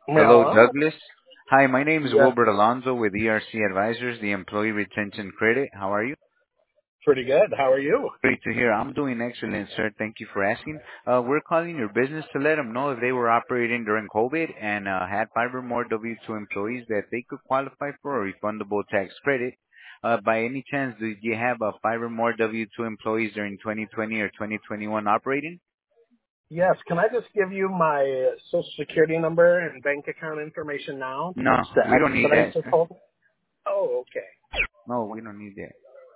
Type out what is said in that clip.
Hello, Hello. Douglas. Hi, my name is Yes, Wilbert Alonzo with ERC Advisors, the Employee Retention Credit. How are you? pretty good. How are you? Great to hear. I'm doing excellent, sir. Thank you for asking. We're calling your business to let them know if they were operating during COVID and had five or more W-2 employees that they could qualify for a refundable tax credit. By any chance, did you have five or more W-2 employees during 2020 or 2021 operating? Yes, can I just give you my social security number and bank account information now No, to we don't need expedite that, this sir. whole? Oh, okay. No, we don't need that.